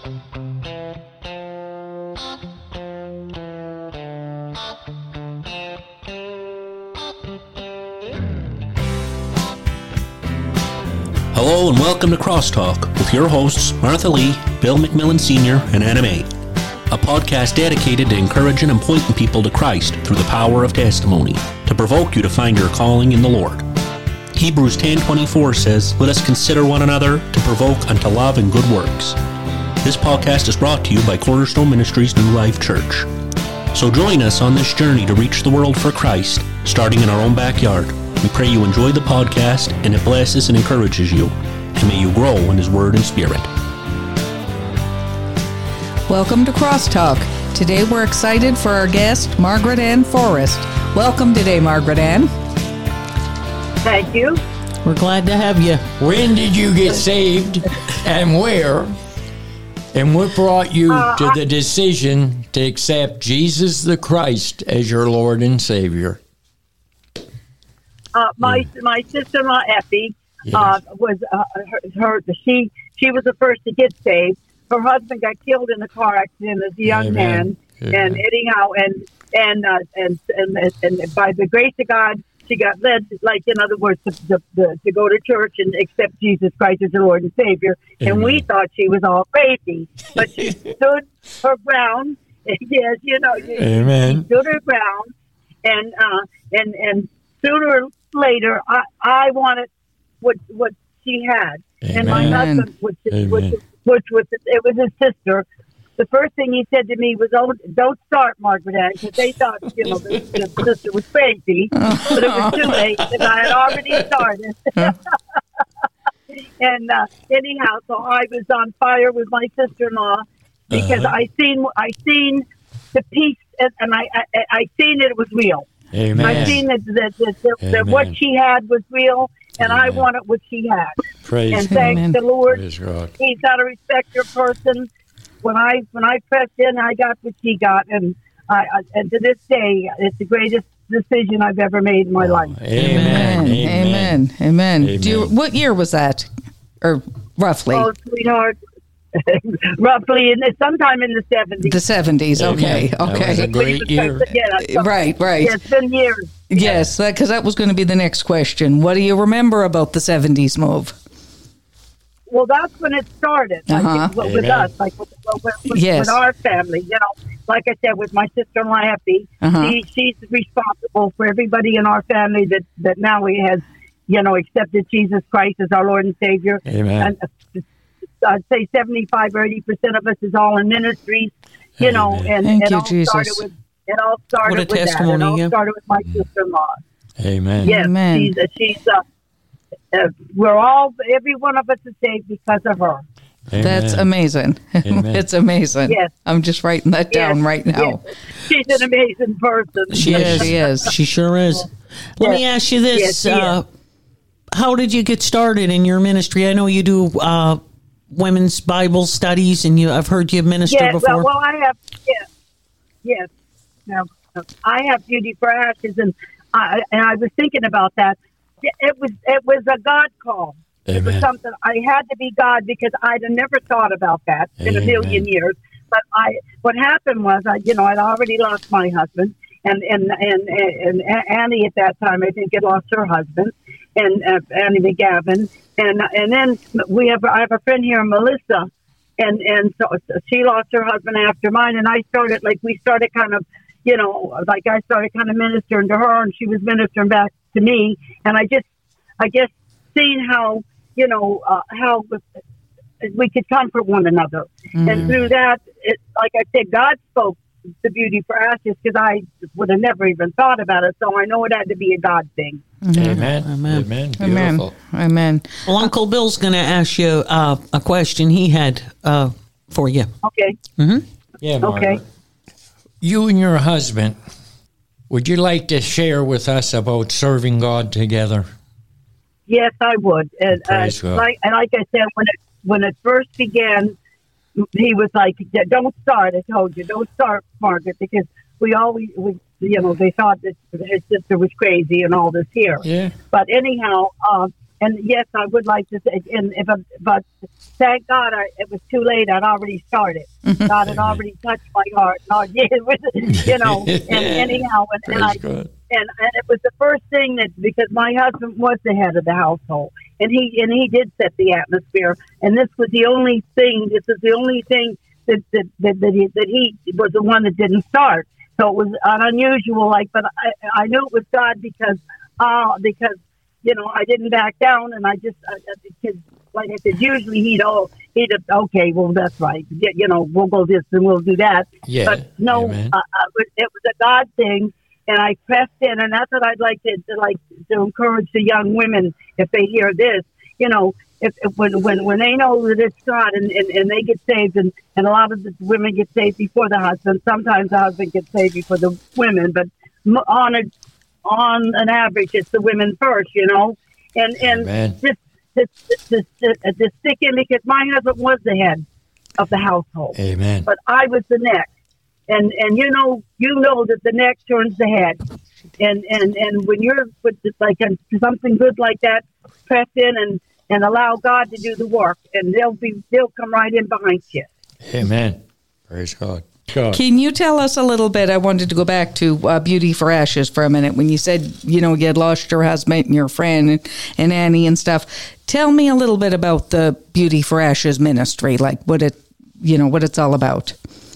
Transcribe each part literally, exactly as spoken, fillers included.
Hello and welcome to Crosstalk with your hosts Martha Lee, Bill McMillan Senior, and Anna May, a podcast dedicated to encouraging and pointing people to Christ through the power of testimony, to provoke you to find your calling in the Lord. Hebrews ten twenty-four says, "Let us consider one another to provoke unto love and good works." This podcast is brought to you by Cornerstone Ministries New Life Church. So join us on this journey to reach the world for Christ, starting in our own backyard. We pray you enjoy the podcast and it blesses and encourages you. And may you grow in His Word and Spirit. Welcome to Crosstalk. Today we're excited for our guest, Margaret Ann Forrest. Welcome today, Margaret Ann. Thank you. We're glad to have you. When did you get saved and where? And what brought you uh, to the decision to accept Jesus the Christ as your Lord and Savior? Uh, my my sister-in-law Effie Yes. uh, was uh, her, her. She she was the first to get saved. Her husband got killed in a car accident as a young Amen. man, Amen. and anyhow, and and, uh, and and and and by the grace of God, she got led, like in other words, to, to, to, to go to church and accept Jesus Christ as her Lord and Savior. Amen. And we thought she was all crazy, but she stood her ground. Yes, you know, she, Amen. she stood her ground, and uh, and and sooner or later, I, I wanted what what she had, Amen. and my husband, which is, which, is, which was it was his sister. The first thing he said to me was, "Oh, don't start, Margaret Ann," because they thought, you know, the, the sister was crazy, but it was too late because I had already started. And uh, anyhow, so I was on fire with my sister-in-law because Uh-huh. I seen I seen the peace, and, and I, I I seen that it was real. Amen. I seen that that, that, that, that Amen. what she had was real, and I Amen. wanted what she had. Praise And God. thanks Amen. the Lord, Praise God. He's not a respecter of person. When I when I pressed in, I got what she got, and I, I and to this day, it's the greatest decision I've ever made in my life. Amen. Amen. Amen. Amen. Do you, Amen. what year was that? Or roughly? Oh, sweetheart, roughly in the, sometime in the seventies. The seventies. Okay. Amen. That was a Okay. great year. Yeah, Right, right. Yeah, it's been years. Yes, because that was going to be the next question. What do you remember about the seventies move? Well, that's when it started. Like, Uh-huh. it- with Amen. us, like with, with, with, Yes. with our family. You know, like I said, with my sister-in-law Effie, Uh-huh. she, she's responsible for everybody in our family that that now he has, you know, accepted Jesus Christ as our Lord and Savior. Amen. And uh, I'd say seventy-five or eighty percent of us is all in ministries. You know, Amen. and Thank it you, all started Jesus. with it all started What a with that. It testimony, all yeah. started with my sister-in-law. Amen. Yes, Amen. she's uh, she's. Uh, uh, we're all every one of us is saved because of her. Amen. That's amazing. Amen. It's amazing. Yes. I'm just writing that down Yes, right now. yes. She's an amazing person. She Yes, is. she is. She sure is. Let me ask you this. Yes, she uh, is. how did you get started in your ministry? I know you do uh, women's Bible studies, and you I've heard you minister Yeah, before. well, well, I have, yes, yes. Now, I have Beauty for Ashes, and I and I was thinking about that. It was it was a God call. It was Amen. something I had to be God because I'd have never thought about that in a Amen. million years. But I, what happened was, I, you know, I'd already lost my husband, and and and and, and Annie at that time, I think, had lost her husband, and uh, Annie McGavin, and and then we have I have a friend here, Melissa, and and so she lost her husband after mine, and I started like we started kind of, you know, like I started kind of ministering to her, and she was ministering back to me, and I just, I guess, seeing how, you know, uh, how we could comfort one another, Mm. and through that, it, like I said, God spoke the Beauty for Ashes because I would have never even thought about it, so I know it had to be a God thing. Amen. Amen. Amen. Amen. Beautiful. Amen. Well, Uncle Bill's going to ask you uh, a question he had uh, for you. Okay, Yeah, okay. Margaret. You and your husband, would you like to share with us about serving God together? Yes, I would. And, uh, Praise God. like, and like I said, when it when it first began, he was like, "Don't start." I told you, don't start, Margaret, because we always, we, you know, they thought that his sister was crazy and all this here. Yeah. But anyhow, um, and yes, I would like to say, and if I, but thank God I, it was too late. I'd already started. God had already touched my heart. God, yeah, you know. And anyhow, and, and I and, and it was the first thing that, because my husband was the head of the household, and he and he did set the atmosphere. And this was the only thing. This is the only thing that that that, that, he, that he was the one that didn't start. So it was an unusual, like, but I I knew it was God because uh because. You know, I didn't back down, and I just, uh, because, like I said, usually he'd, oh, he'd, okay, well, that's right. You know, we'll go this and we'll do that. Yeah. But no, uh, it was a God thing, and I pressed in, and that's what I'd like to, to like to encourage the young women if they hear this. You know, if, if when when when they know that it's God, and, and, and they get saved, and, and a lot of the women get saved before the husband. Sometimes the husband gets saved before the women, but on a on an average, it's the women first, you know, and and just just, just, just, just stick in, because my husband was the head of the household. Amen. But I was the neck, and and you know you know that the neck turns the head, and and and when you're with like a, something good like that, press in and and allow God to do the work, and they'll be they'll come right in behind you. Amen. Praise God. God. Can you tell us a little bit? I wanted to go back to uh, Beauty for Ashes for a minute. When you said, you know, you had lost your husband and your friend and, and Annie and stuff. Tell me a little bit about the Beauty for Ashes ministry, like what it, you know, what it's all about.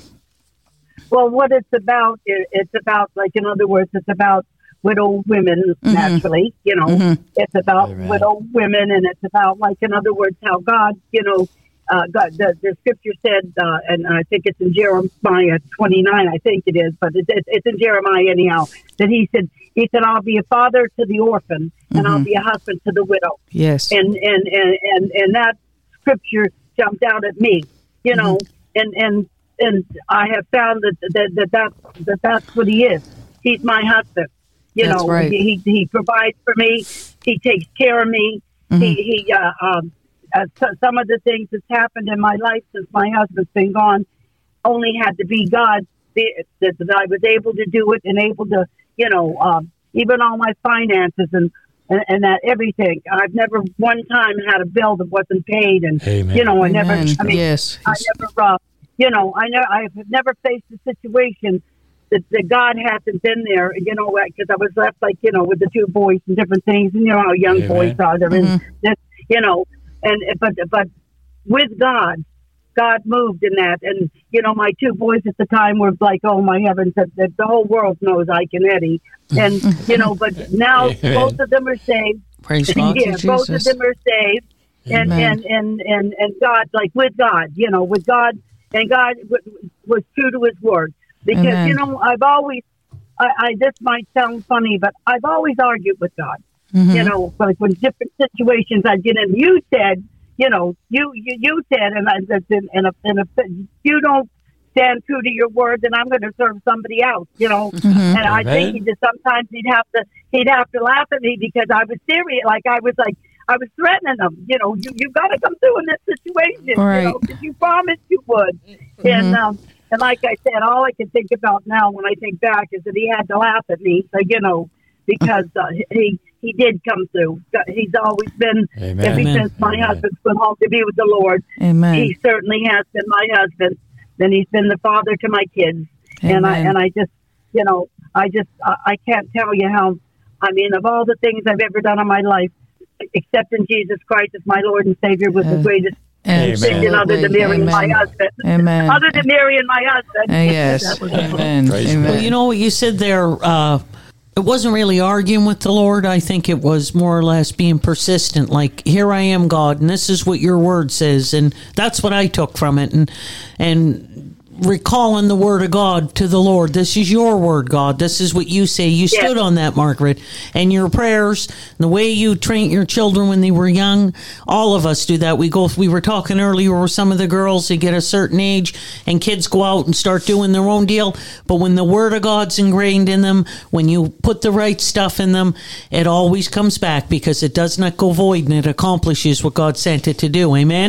Well, what it's about, it's about, like, in other words, it's about widow women, mm-hmm. naturally, you know. Mm-hmm. It's about Amen. widow women, and it's about, like, in other words, how God, you know, Uh, God, the, the scripture said, uh, and I think it's in Jeremiah twenty-nine, I think it is, but it, it, it's in Jeremiah anyhow, that he said, he said, I'll be a father to the orphan, and mm-hmm. I'll be a husband to the widow. Yes. And, and, and, and, and that scripture jumped out at me, you know, mm-hmm. and, and, and I have found that, that, that, that, that that's what he is. He's my husband. You that's know, right. he, he provides for me. He takes care of me. Mm-hmm. He, he, uh, um, Uh, so some of the things that's happened in my life since my husband's been gone only had to be God that, that I was able to do it, and able to, you know, um, even all my finances and, and, and that everything. I've never one time had a bill that wasn't paid, and Amen. you know, I never. Amen. I mean, yes. I never. Uh, you know, I never. I have never faced a situation that, that God hasn't been there. You know, because I was left, like, you know, with the two boys and different things, and you know how young Amen. boys are. They're mm-hmm. in this, you know. And but but with God, God moved in that, and you know my two boys at the time were like, oh my heavens, that, that the whole world knows Ike and Eddie, and you know, but now both of them are saved. Praise God, yeah, both of them are saved, and and, and and and God, like with God, you know, with God, and God w- was true to His word, because Amen. you know I've always, I, I this might sound funny, but I've always argued with God. Mm-hmm. You know, like when different situations I get in, you said, you know, you you, you said, and I and, and, if, and if you don't stand true to your word, then I'm going to serve somebody else. You know, mm-hmm. and Amen. I think he just sometimes he'd have to he'd have to laugh at me because I was serious. Like I was like I was threatening them. You know, you you got to come through in this situation. Right. You know, because you promised you would. Mm-hmm. And um, and like I said, all I can think about now when I think back is that he had to laugh at me. So you know, because uh, he. He did come through. He's always been, Amen. ever Amen. since my Amen. husband's been home to be with the Lord. Amen. He certainly has been my husband. Then he's been the father to my kids. Amen. And I and I just, you know, I just, I, I can't tell you how, I mean, of all the things I've ever done in my life, accepting Jesus Christ as my Lord and Savior was uh, the greatest decision other than marrying my husband. Amen. Other than marrying my husband. Uh, yes. Amen. Amen. Well, you know what you said there, uh, it wasn't really arguing with the Lord. I think it was more or less being persistent. Like, here I am, God, and this is what your word says. And that's what I took from it. And, and recalling the word of God to the Lord. This is your word, God. This is what you say. You yes. stood on that, Margaret. And your prayers, the way you train your children when they were young, all of us do that. We go. We were talking earlier with some of the girls, they get a certain age and kids go out and start doing their own deal. But when the word of God's ingrained in them, when you put the right stuff in them, it always comes back because it does not go void and it accomplishes what God sent it to do. Amen?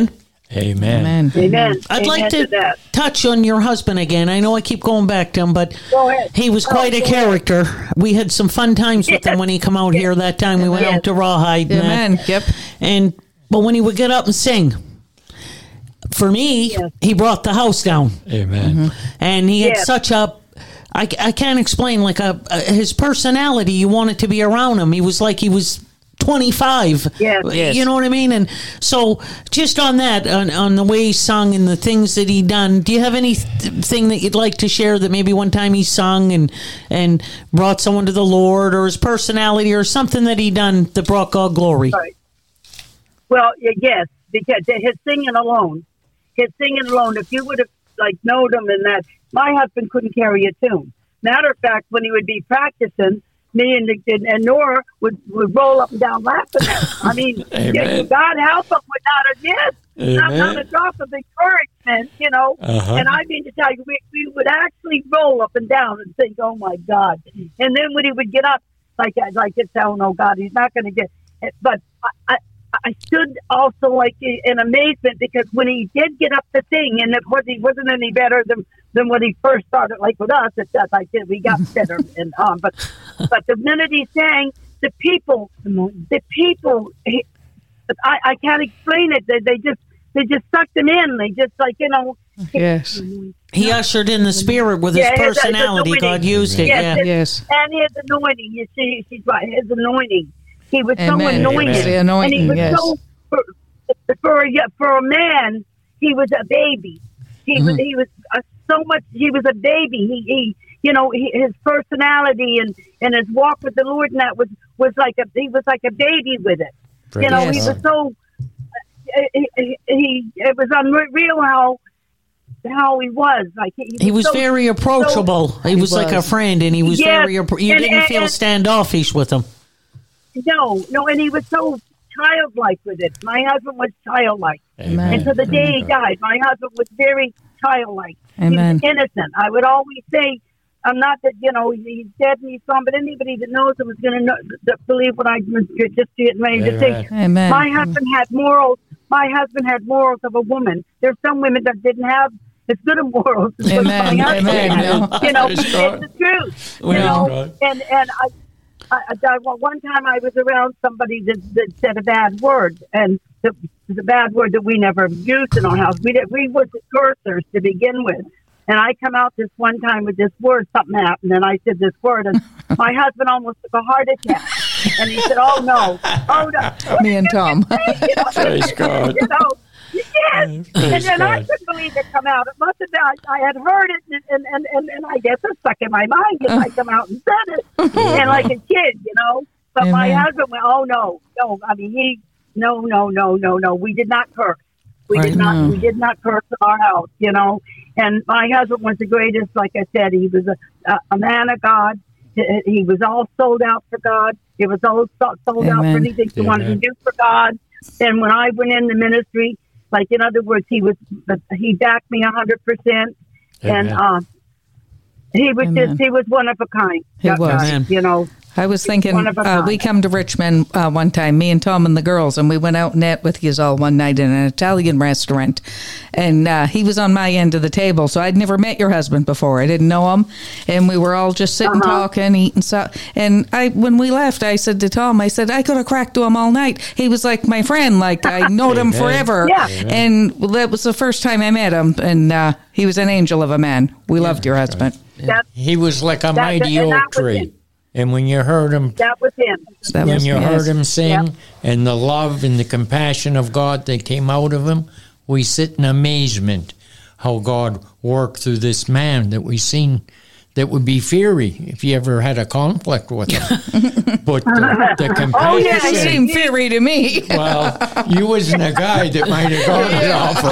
Amen. Amen. Amen. I'd Amen like to, that. touch on your husband again. I know I keep going back to him, but Go ahead. he was Oh, quite a go ahead. character. We had some fun times with him when he come out here that time. We went Yes. out to Rawhide. And Amen. that. Yep. And but when he would get up and sing, for me, Yes. he brought the house down, Amen. and he had Yes. such a. I, I can't explain like a, a his personality. You wanted to be around him. He was like he was twenty-five. Yes. Yes. You know what I mean? And so just on that, on, on the way he sung and the things that he done, do you have anything that you'd like to share that maybe one time he sung and and brought someone to the Lord, or his personality, or something that he done that brought God glory? Right. Well, y- yes, because his singing alone, his singing alone, if you would have like known him in that, my husband couldn't carry a tune. Matter of fact, when he would be practicing, me and, and, and Nora would, would roll up and down laughing at him. I mean, Amen. God help him with not a yes, not, not a Amen. drop of encouragement, you know. Uh-huh. And I mean to tell you, we, we would actually roll up and down and think, "Oh my God!" And then when he would get up, like like it's, "Oh no, God, he's not going to get." But I, I I stood also like in amazement, because when he did get up to sing, and it was he wasn't any better than than when he first started, like with us. It's just like we got better and um, but but the minute he sang, the people, the people, he, I I can't explain it. They, they just they just sucked him in. They just like you know. Yes. He ushered in the spirit with his Yeah, his- his personality. anointing. God used it. Yes, Yeah. his- Yes. And his anointing, you see, she's right. His anointing. He was so Amen. anointed. It's the And he anointing, was yes. so, for, for, a, for a man, he was a baby. He was, he was uh, so much, he was a baby. He, he you know, he, his personality and, and his walk with the Lord, and that was, was like a, he was like a baby with it. Praise You know, Yes. he was so, uh, he, he, he, it was unreal how, how he was. Like he, He was so- very approachable. he was like a was. friend, and he was Yes, very. appro- You and- didn't and- feel and- standoffish with him. No, no, and he was so childlike with it. My husband was childlike. Amen. And to the day he died, my husband was very childlike. Amen. He was innocent. I would always say, I'm not that, you know, he's dead and he's gone, but anybody that knows him is going to know, that believe what I was just getting ready to say. Amen. My husband had morals. My husband had morals of a woman. There's some women that didn't have as good of morals as Amen. my husband. Amen. No. You know, Praise it's God. the truth. You Praise know, God. and and I, I, I, well, one time I was around somebody that, that said a bad word, and the, the bad word that we never used in our house. We did, we were cursors to begin with. And I come out this one time with this word, something happened, and I said this word, and my husband almost took a heart attack. And he said, "Oh no, oh no." Me and Tom. You know, Praise God. You know, yes. And Praise then I God. couldn't believe it come out. It must have been, I, I had heard it, and, and, and, and, and I guess it stuck in my mind because I come out and said it. And like a kid, you know. But my Amen. husband went, "Oh no, no." I mean, he, no, no, no, no, no. We did not curse. We Right. did not. No. We did not curse in our house, you know. And my husband was the greatest. Like I said, he was a, a, a man of God. He, he was all sold out for God. He was all so- sold out for Amen. anything he wanted to Amen. do for God. And when I went in the ministry, like in other words, he was he backed me a hundred percent. And Amen. um, he was Amen. just he was one of a kind. He That was. guy, Amen. you know. I was thinking, One of a uh, kind. we come to Richmond uh, one time, me and Tom and the girls, and we went out and ate with yous all one night in an Italian restaurant. And uh, he was on my end of the table, so I'd never met your husband before. I didn't know him. And we were all just sitting, Uh-huh. talking, eating stuff. And I, when we left, I said to Tom, I said, I could have cracked to him all night. He was like my friend, like I knowed him Amen. forever. Yeah. And that was the first time I met him, and uh, he was an angel of a man. We loved your husband. That He was like a That- mighty and that oak was tree. it. And when you heard him that was him. That when was, you yes. heard him sing Yeah. and the love and the compassion of God that came out of him, we sit in amazement how God worked through this man that we seen that would be fiery if you ever had a conflict with him. But the, the compassion, Oh, yeah, He yeah. seemed fiery to me. well, you wasn't a guy that might have gone it off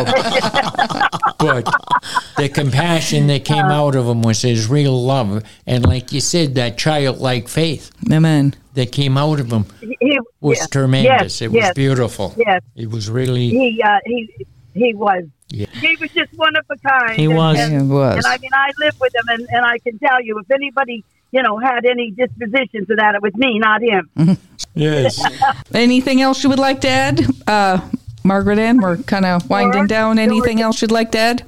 of. But the compassion that came out of him was his real love. And like you said, that childlike faith Amen. that came out of him He was yeah. tremendous. Yes, it was yes, beautiful. Yes. It was really, He uh, he he was. Yeah. He was just one of a kind. He And- was. And, He was. And I mean, I lived with him, and, and I can tell you, if anybody, you know, had any disposition to that, it was me, not him. yes. Anything else you would like to add? Uh, Margaret Ann, we're kind of winding Sure, down. Anything sure. else you'd like to add?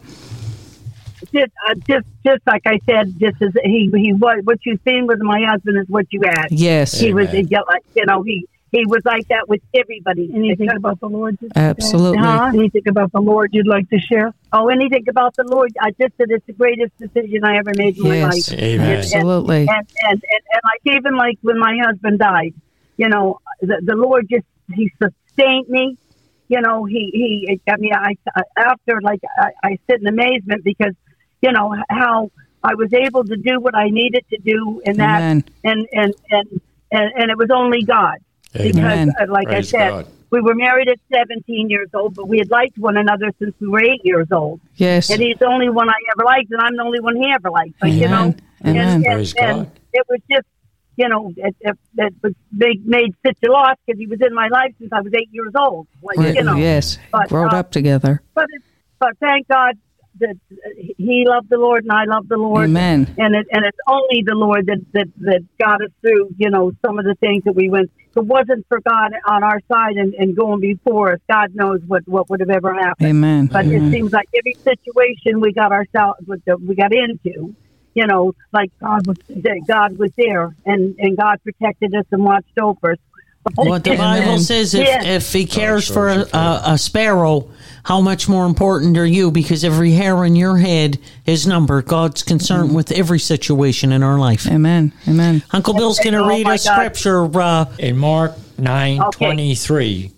Just, uh, just, just like I said, just as he, he was, what you've seen with my husband is what you had. Yes. He was, Amen. he, like, you know, he, he was like that with everybody. Anything about the Lord? Absolutely. Huh? Anything about the Lord you'd like to share? Oh, anything about the Lord? I just said it's the greatest decision I ever made in my Yes. life. Amen. And- Absolutely. And, and, and, and like even like when my husband died, you know, the, the Lord just, he sustained me. You know, he, he, I mean, I, after like, I, I sit in amazement because, you know, how I was able to do what I needed to do in that. Amen. And, and, and, and, and it was only God. Because, Amen. uh, like Praise I said, God. we were married at seventeen years old, but we had liked one another since we were eight years old. Yes. And he's the only one I ever liked, and I'm the only one he ever liked. But, you know, Amen. and, Amen. and, Praise and God. it was just, you know, it, it, it was made, made such a loss because he was in my life since I was eight years old. Like, Right. you know, Yes. but, Growed uh, up together. but it, but thank God that he loved the Lord and I loved the Lord. Amen. And it, and it's only the Lord that, that, that got us through, you know, some of the things that we went. If it wasn't for God on our side and, and going before us, God knows what, what would have ever happened. Amen. But Amen. it seems like every situation we got ourselves, with the, we got into, you know, like God was, that God was there and, and God protected us and watched over us. What the Amen. Bible says, if, Yeah. if he cares shows for a, you favor. a, a sparrow, how much more important are you? Because every hair on your head is numbered. God's concerned with every situation in our life. Amen. Amen. Uncle Bill's going to Oh, read my a God. scripture. Uh, In Mark nine Okay. twenty-three,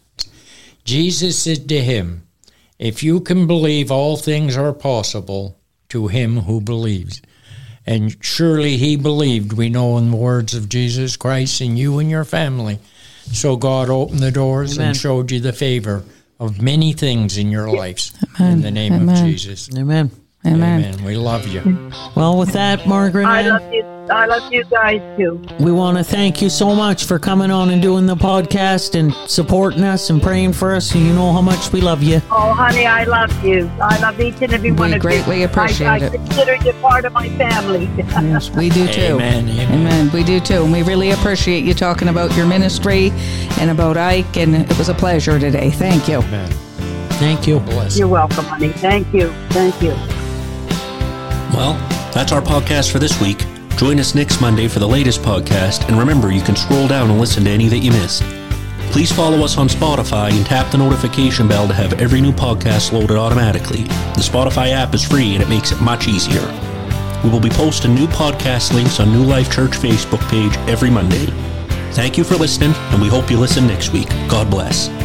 Jesus said to him, "If you can believe, all things are possible to him who believes." And surely he believed, we know in the words of Jesus Christ, and you and your family. So God opened the doors Amen. and showed you the favor of many things in your lives. In the name Amen. of Jesus. amen. Amen. We love you. Well, with that, Margaret I Ann, love you. I love you guys too. we want to thank you so much for coming on and doing the podcast and supporting us and praying for us. You know how much we love you. Oh, honey, I love you. I love each and every We one of you. greatly appreciate I, I it. consider you part of my family. Yes, we do too. Amen, amen. Amen. We do too. And we really appreciate you talking about your ministry and about Ike. And it was a pleasure today. Thank you. Amen. Thank you. Bless You're you. welcome, honey. Thank you. Thank you. Well, that's our podcast for this week. Join us next Monday for the latest podcast, and remember, you can scroll down and listen to any that you missed. Please follow us on Spotify and tap the notification bell to have every new podcast loaded automatically. The Spotify app is free and it makes it much easier. We will be posting new podcast links on New Life Church Facebook page every Monday. Thank you for listening, and we hope you listen next week. God bless.